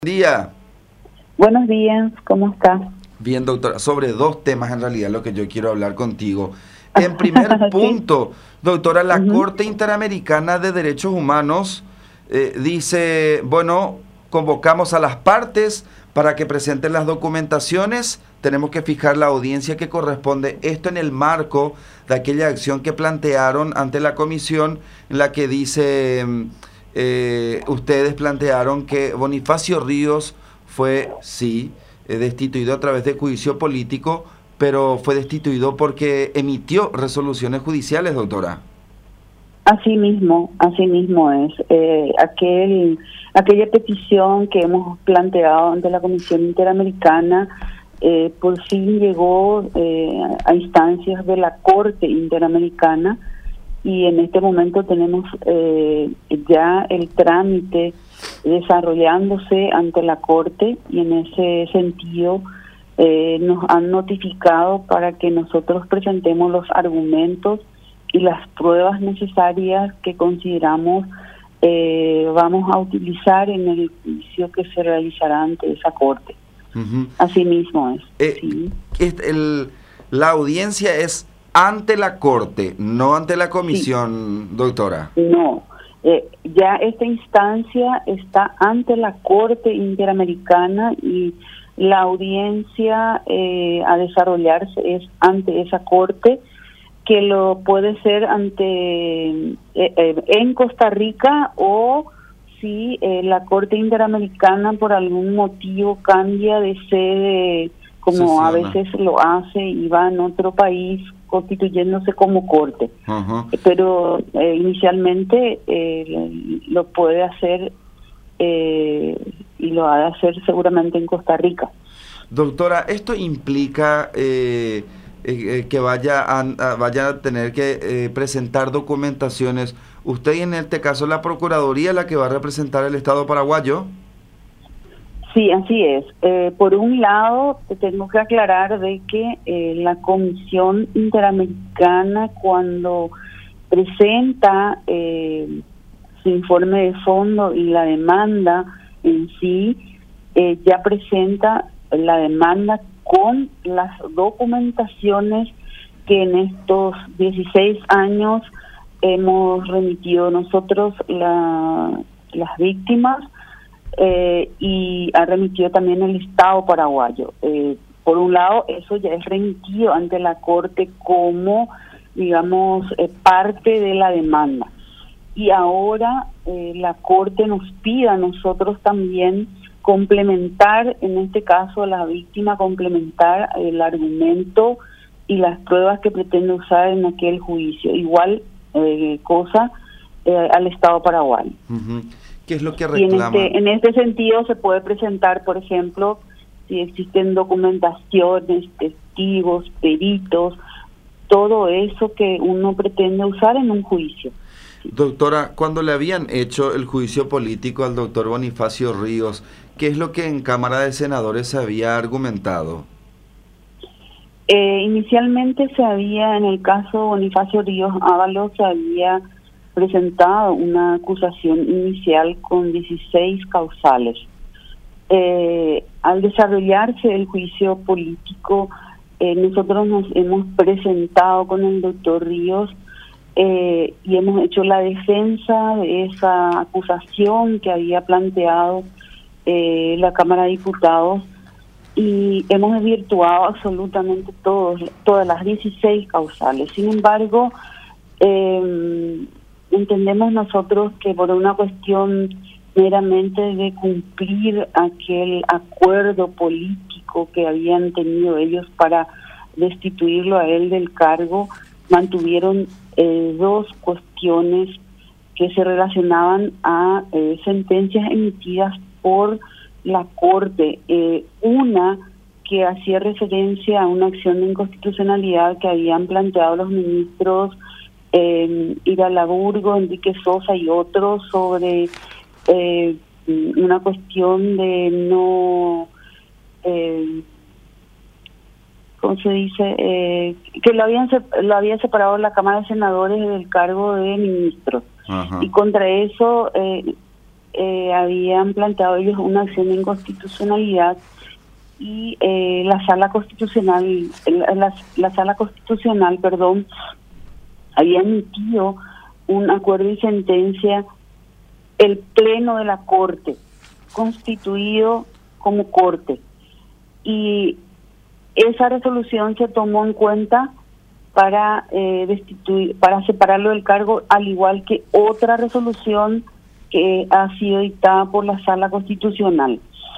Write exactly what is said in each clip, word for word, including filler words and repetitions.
Día. Buenos días, ¿cómo estás? Bien, doctora, sobre dos temas en realidad lo que yo quiero hablar contigo. En primer punto, doctora, la Uh-huh. Corte Interamericana de Derechos Humanos eh, dice, bueno, convocamos a las partes para que presenten las documentaciones, tenemos que fijar la audiencia que corresponde, esto en el marco de aquella acción que plantearon ante la comisión en la que dice... Eh, ustedes plantearon que Bonifacio Ríos fue, sí, eh, destituido a través de juicio político, pero fue destituido porque emitió resoluciones judiciales, doctora. Así mismo, así mismo es. Eh, aquel, aquella petición que hemos planteado ante la Comisión Interamericana eh, por fin llegó eh, a instancias de la Corte Interamericana. Y en este momento tenemos eh, ya el trámite desarrollándose ante la Corte, y en ese sentido eh, nos han notificado para que nosotros presentemos los argumentos y las pruebas necesarias que consideramos eh, vamos a utilizar en el juicio que se realizará ante esa Corte. Uh-huh. Así mismo es. Eh, sí. el, la audiencia es ante la Corte, no ante la Comisión, sí. Doctora. No, eh, ya esta instancia está ante la Corte Interamericana y la audiencia eh, a desarrollarse es ante esa Corte, que lo puede ser ante eh, eh, en Costa Rica, o si eh, la Corte Interamericana por algún motivo cambia de sede, como a veces lo hace y va en otro país, constituyéndose como corte. Uh-huh. Pero eh, inicialmente eh, lo puede hacer eh, y lo ha de hacer seguramente en Costa Rica. Doctora, ¿esto implica eh, eh, que vaya a, a, vaya a tener que eh, presentar documentaciones? ¿Usted y en este caso la Procuraduría la que va a representar el Estado paraguayo? Sí, así es. Eh, por un lado, te tengo que aclarar de que eh, la Comisión Interamericana, cuando presenta eh, su informe de fondo y la demanda en sí, eh, ya presenta la demanda con las documentaciones que en estos dieciséis años hemos remitido nosotros, la, las víctimas, Eh, y ha remitido también el Estado paraguayo. Eh, por un lado, eso ya es remitido ante la Corte como, digamos, eh, parte de la demanda. Y ahora eh, la Corte nos pide a nosotros también complementar, en este caso a la víctima, complementar el argumento y las pruebas que pretende usar en aquel juicio. Igual eh, cosa eh, al Estado paraguayo. Uh-huh. ¿Qué es lo que reclama? Y en este, en este sentido se puede presentar, por ejemplo, si existen documentaciones, testigos, peritos, todo eso que uno pretende usar en un juicio. Doctora, cuando le habían hecho el juicio político al doctor Bonifacio Ríos, ¿qué es lo que en Cámara de Senadores se había argumentado? Eh, inicialmente se había, en el caso Bonifacio Ríos Ábalos, se había presentado una acusación inicial con dieciséis causales. Eh, al desarrollarse el juicio político, eh, nosotros nos hemos presentado con el doctor Ríos eh, y hemos hecho la defensa de esa acusación que había planteado eh, la Cámara de Diputados, y hemos desvirtuado absolutamente todos, todas las dieciséis causales. Sin embargo, eh, entendemos nosotros que por una cuestión meramente de cumplir aquel acuerdo político que habían tenido ellos para destituirlo a él del cargo, mantuvieron eh, dos cuestiones que se relacionaban a eh, sentencias emitidas por la Corte. Eh, una que hacía referencia a una acción de inconstitucionalidad que habían planteado los ministros Eh, Ira Burgo, Enrique Sosa y otros sobre eh, una cuestión de no, eh, ¿cómo se dice? Eh, que lo habían lo había separado la Cámara de Senadores del cargo de ministros. Ajá. Y contra eso eh, eh, habían planteado ellos una acción de inconstitucionalidad y eh, la sala constitucional, la, la sala constitucional, perdón, había emitido un acuerdo y sentencia, el pleno de la Corte, constituido como Corte, y esa resolución se tomó en cuenta para eh, destituir, para separarlo del cargo, al igual que otra resolución que ha sido dictada por la Sala Constitucional.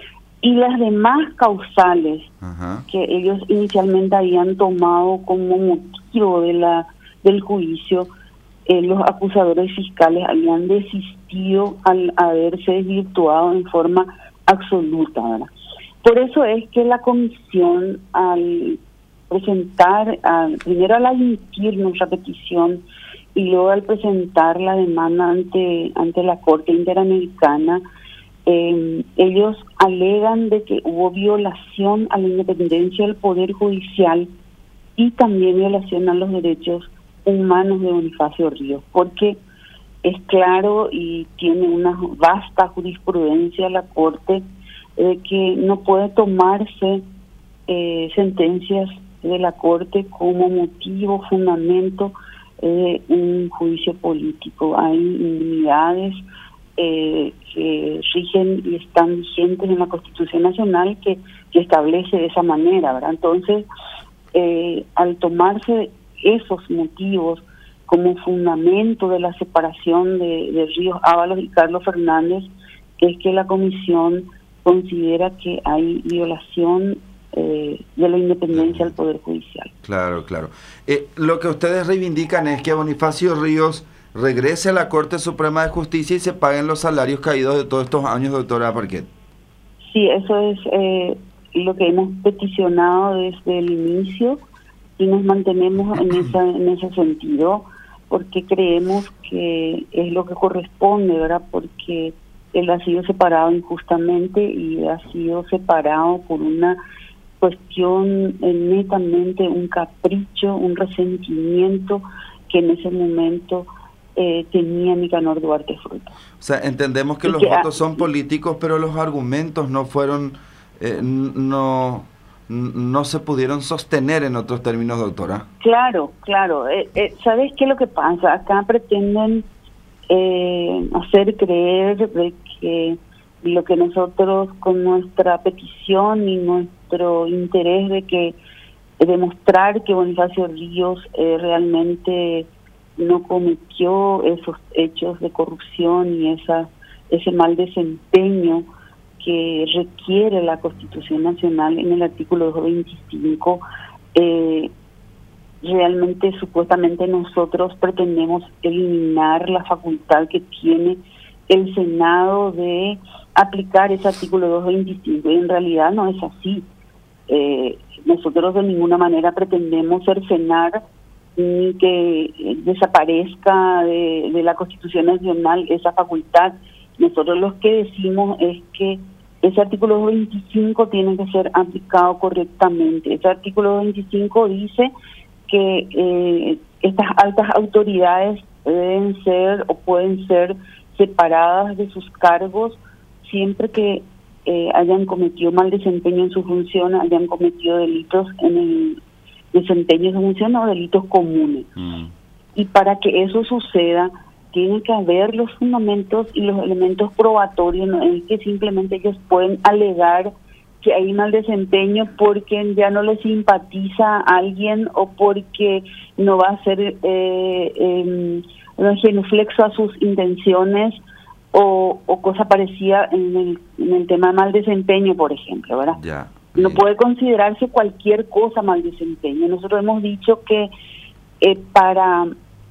Y las demás causales Ajá. que ellos inicialmente habían tomado como motivo de la del juicio, eh, los acusadores fiscales habían desistido al haberse desvirtuado en forma absoluta, ¿verdad? Por eso es que la comisión, al presentar, al, primero al admitir nuestra petición y luego al presentar la demanda ante ante la Corte Interamericana, eh, ellos alegan de que hubo violación a la independencia del Poder Judicial y también violación a los derechos humanos de Bonifacio Ríos, porque es claro y tiene una vasta jurisprudencia la Corte de que no puede tomarse eh, sentencias de la Corte como motivo, fundamento de un juicio político. Hay inmunidades eh, que rigen y están vigentes en la Constitución Nacional que, que establece de esa manera, ¿verdad? Entonces, eh, al tomarse esos motivos como fundamento de la separación de, de Ríos Ábalos y Carlos Fernández, es que la comisión considera que hay violación eh, de la independencia del Poder Judicial. Claro, claro. Eh, lo que ustedes reivindican es que Bonifacio Ríos regrese a la Corte Suprema de Justicia y se paguen los salarios caídos de todos estos años, doctora Parquet. Sí, eso es eh, lo que hemos peticionado desde el inicio y nos mantenemos en, esa, en ese sentido, porque creemos que es lo que corresponde, ¿verdad? Porque él ha sido separado injustamente y ha sido separado por una cuestión eh, netamente, un capricho, un resentimiento que en ese momento eh, tenía Nicanor Duarte Frutos. O sea, entendemos que y los que, votos son políticos, pero los argumentos no fueron, eh, no, no se pudieron sostener en otros términos, doctora. Claro, claro. Eh, eh, ¿Sabes qué es lo que pasa? Acá pretenden eh, hacer creer de que lo que nosotros con nuestra petición y nuestro interés de que de demostrar que Bonifacio Ríos eh, realmente no cometió esos hechos de corrupción y esa ese mal desempeño que requiere la Constitución Nacional en el artículo doscientos veinticinco, eh, realmente supuestamente nosotros pretendemos eliminar la facultad que tiene el Senado de aplicar ese artículo doscientos veinticinco, y en realidad no es así. Eh, nosotros de ninguna manera pretendemos cercenar ni que desaparezca de, de la Constitución Nacional esa facultad. Nosotros lo que decimos es que ese artículo veinticinco tiene que ser aplicado correctamente. Ese artículo veinticinco dice que eh, estas altas autoridades deben ser o pueden ser separadas de sus cargos siempre que eh, hayan cometido mal desempeño en su función, hayan cometido delitos en el desempeño de su función o delitos comunes. Mm. Y para que eso suceda, tienen que haber los fundamentos y los elementos probatorios, ¿no? En que simplemente ellos pueden alegar que hay mal desempeño porque ya no les simpatiza a alguien o porque no va a ser eh, eh, genuflexo a sus intenciones o, o cosa parecida en el, en el tema de mal desempeño, por ejemplo, ¿verdad? Ya, no puede considerarse cualquier cosa mal desempeño. Nosotros hemos dicho que eh, para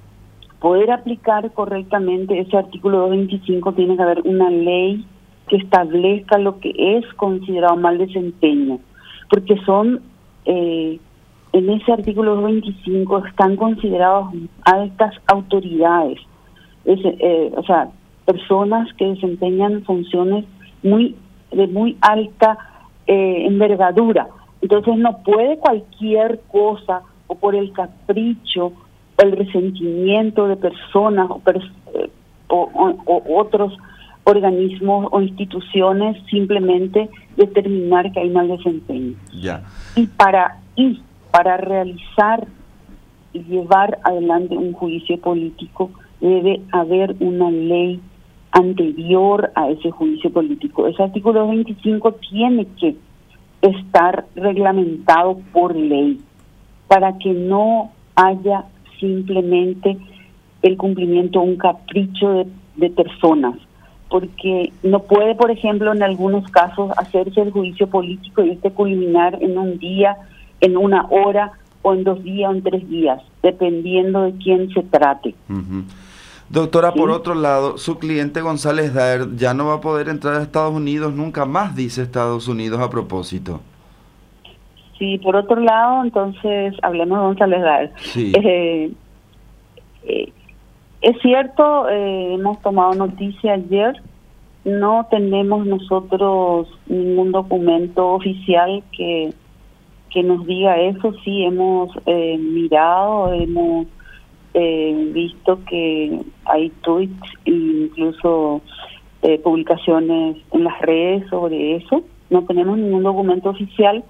poder aplicar correctamente ese artículo doscientos veinticinco tiene que haber una ley que establezca lo que es considerado mal desempeño, porque son, eh, en ese artículo doscientos veinticinco están considerados altas autoridades, es, eh, o sea, personas que desempeñan funciones muy de muy alta eh, envergadura. Entonces no puede cualquier cosa o por el capricho o el resentimiento de personas o, pers o, o, o otros organismos o instituciones simplemente determinar que hay mal desempeño. Ya. Y para, y para realizar y llevar adelante un juicio político debe haber una ley anterior a ese juicio político. Ese artículo veinticinco tiene que estar reglamentado por ley para que no haya simplemente el cumplimiento, un capricho de, de personas, porque no puede, por ejemplo, en algunos casos hacerse el juicio político y este culminar en un día, en una hora, o en dos días o en tres días, dependiendo de quién se trate. Uh-huh. Doctora, ¿Sí? Por otro lado, su cliente González Daer ya no va a poder entrar a Estados Unidos nunca más, dice Estados Unidos a propósito. Sí, por otro lado, entonces, hablemos de González Daer. Sí. Eh, eh, es cierto, eh, hemos tomado noticia ayer, no tenemos nosotros ningún documento oficial que, que nos diga eso. Sí, hemos eh, mirado, hemos eh, visto que hay tweets e incluso eh, publicaciones en las redes sobre eso. No tenemos ningún documento oficial.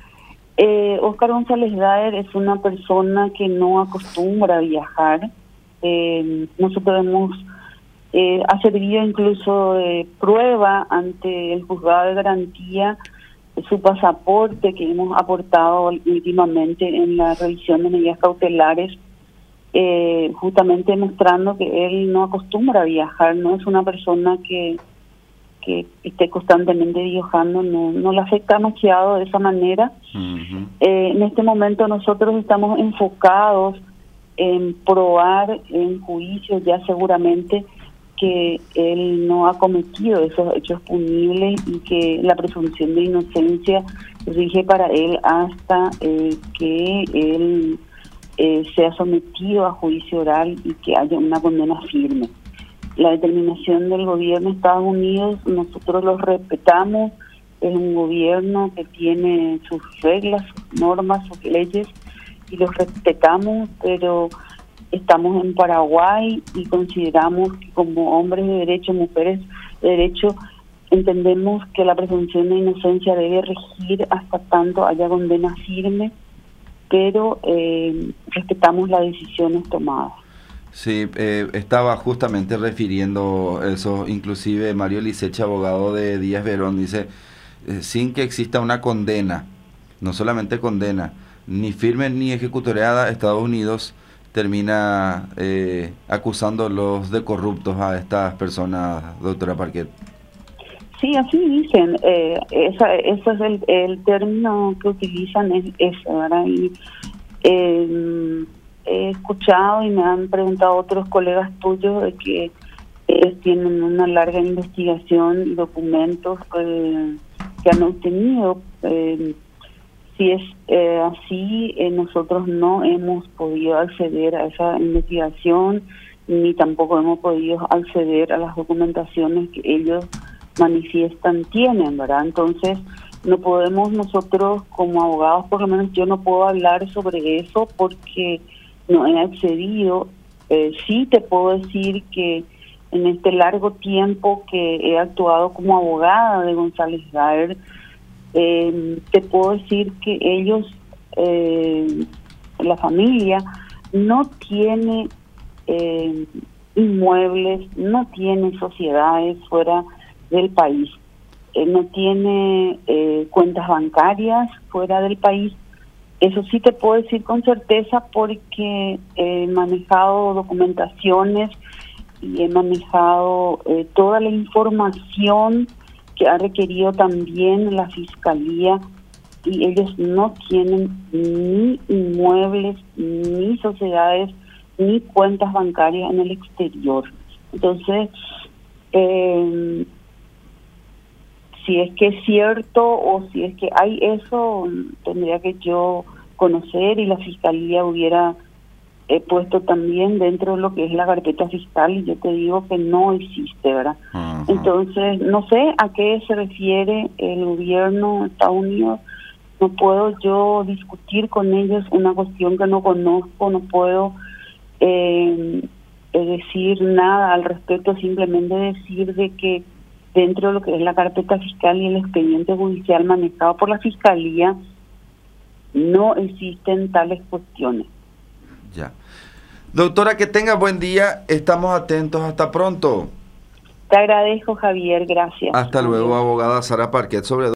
Eh, Óscar González Daer es una persona que no acostumbra a viajar. Eh, nosotros hemos eh, ha servido incluso de prueba ante el juzgado de garantía su pasaporte que hemos aportado últimamente en la revisión de medidas cautelares, eh, justamente mostrando que él no acostumbra a viajar, no es una persona que que esté constantemente viajando, no, no le afecta demasiado de esa manera. Uh-huh. Eh, en este momento nosotros estamos enfocados en probar en juicio ya seguramente que él no ha cometido esos hechos punibles y que la presunción de inocencia rige para él hasta eh, que él eh, sea sometido a juicio oral y que haya una condena firme. La determinación del gobierno de Estados Unidos, nosotros los respetamos, es un gobierno que tiene sus reglas, sus normas, sus leyes, y los respetamos, pero estamos en Paraguay y consideramos que como hombres de derecho, mujeres de derecho, entendemos que la presunción de inocencia debe regir hasta tanto haya condena firme, pero eh, respetamos las decisiones tomadas. Sí, eh, estaba justamente refiriendo eso, inclusive Mario Liceche, abogado de Díaz Verón, dice, eh, sin que exista una condena, no solamente condena, ni firme ni ejecutoriada, Estados Unidos termina eh, acusándolos de corruptos a estas personas, doctora Parquet. Sí, así dicen, eh, esa, ese es el, el término que utilizan, es ese, ¿verdad? Y, eh, he escuchado y me han preguntado otros colegas tuyos de que ellos tienen una larga investigación y documentos eh, que han obtenido. Eh, si es eh, así, eh, nosotros no hemos podido acceder a esa investigación ni tampoco hemos podido acceder a las documentaciones que ellos manifiestan tienen, ¿verdad? Entonces, no podemos nosotros como abogados, por lo menos yo no puedo hablar sobre eso porque no he accedido. Eh, sí te puedo decir que en este largo tiempo que he actuado como abogada de González Daer, eh, te puedo decir que ellos, eh, la familia, no tiene eh, inmuebles, no tiene sociedades fuera del país, eh, no tiene eh, cuentas bancarias fuera del país. Eso sí te puedo decir con certeza porque he manejado documentaciones y he manejado eh, toda la información que ha requerido también la Fiscalía y ellos no tienen ni inmuebles, ni sociedades, ni cuentas bancarias en el exterior. Entonces, eh, si es que es cierto o si es que hay eso, tendría que yo conocer y la Fiscalía hubiera eh, puesto también dentro de lo que es la carpeta fiscal y yo te digo que no existe, ¿verdad? Uh-huh. Entonces, no sé a qué se refiere el gobierno de Estados Unidos, no puedo yo discutir con ellos una cuestión que no conozco, no puedo eh, decir nada al respecto, simplemente decir de que dentro de lo que es la carpeta fiscal y el expediente judicial manejado por la Fiscalía, no existen tales cuestiones. Ya. Doctora, que tenga buen día. Estamos atentos. Hasta pronto. Te agradezco, Javier. Gracias. Hasta luego, abogada Sara Parquet. Sobre